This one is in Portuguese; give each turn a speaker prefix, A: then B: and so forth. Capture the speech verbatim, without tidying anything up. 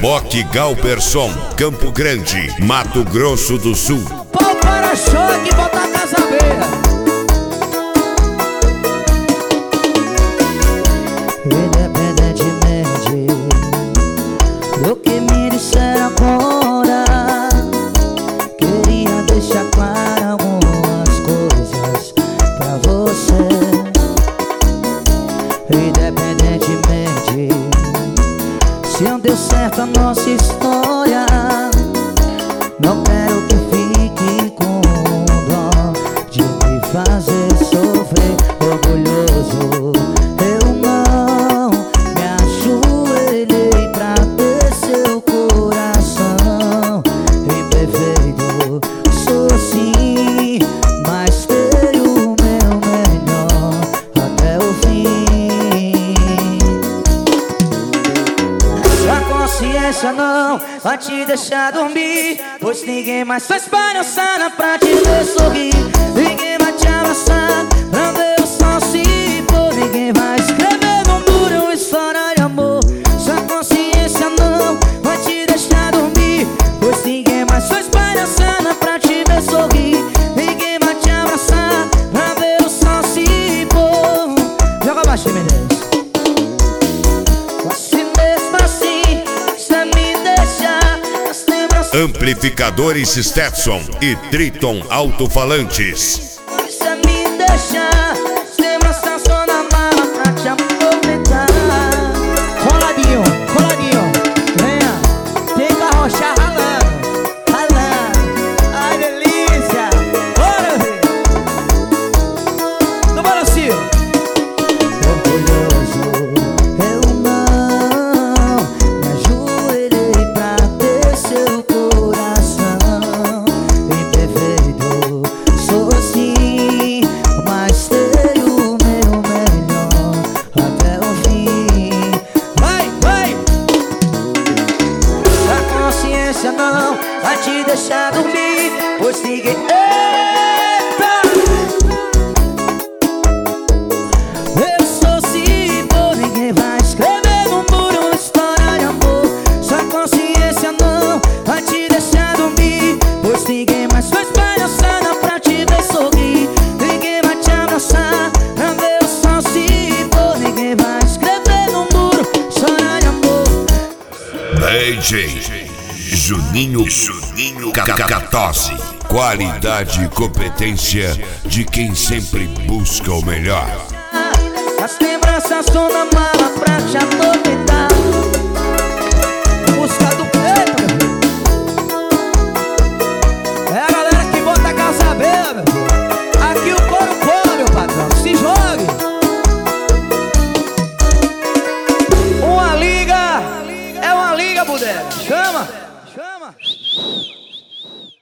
A: Boque Galberson, Campo Grande, Mato Grosso do Sul.
B: Pau para-choque, bota a casa beira.
C: Independentemente do que me disseram agora, queria deixar claro algumas coisas pra você. Independentemente se não deu certo a nossa história, não quero que fique com dó de me fazer sofrer. Orgulhoso, eu não me ajoelhei pra ter seu coração. Imperfeito, sou sim, mas dei o meu melhor até o fim. Sua consciência não vai te deixar dormir, pois ninguém mais faz palhaçada pra te ver sorrir. Ninguém vai te abraçar pra ver o sol se pôr. Ninguém vai escrever no muro uma história de amor. Sua consciência não vai te deixar dormir, pois ninguém mais faz palhaçada pra te ver sorrir. Ninguém vai te abraçar pra ver o sol se pôr. Joga baixo, Menezes. Assim mesmo assim, você me deixa as lembranças.
A: Amplificadores Stetson e Triton Alto-Falantes.
C: Você me deixa as lembranças só na mala pra te aproveitar.
B: Coladinho, coladinho. Venha, tem que arrochar ralando, ralando. Ai, delícia. Bora, velho. No balancio.
C: Orgulhoso, eu não me ajoelhei pra ter seu coração. Imperfeito, sou sim, mas dei o meu melhor até o fim.
B: Vai, vai.
C: A consciência não vai te deixar dormir, pois ninguém... Eu sou sim, por ninguém vai escrever no muro uma história de amor. Sua consciência não vai te deixar dormir, pois ninguém mais faz palhaçada pra te ver sorrir. Ninguém vai te abraçar pra ver o sol se pôr. Ninguém vai escrever no muro história de amor.
A: D J Juninho, Juninho Catose. Qualidade e competência de quem sempre busca o melhor.
C: As lembranças estão na mala pra te aproveitar.
B: Música do Pedro, meu filho. É a galera que bota a casa beira, meu filho. Aqui o couro cola, meu patrão. Se jogue. Uma liga é uma liga, Budé. Chama, chama.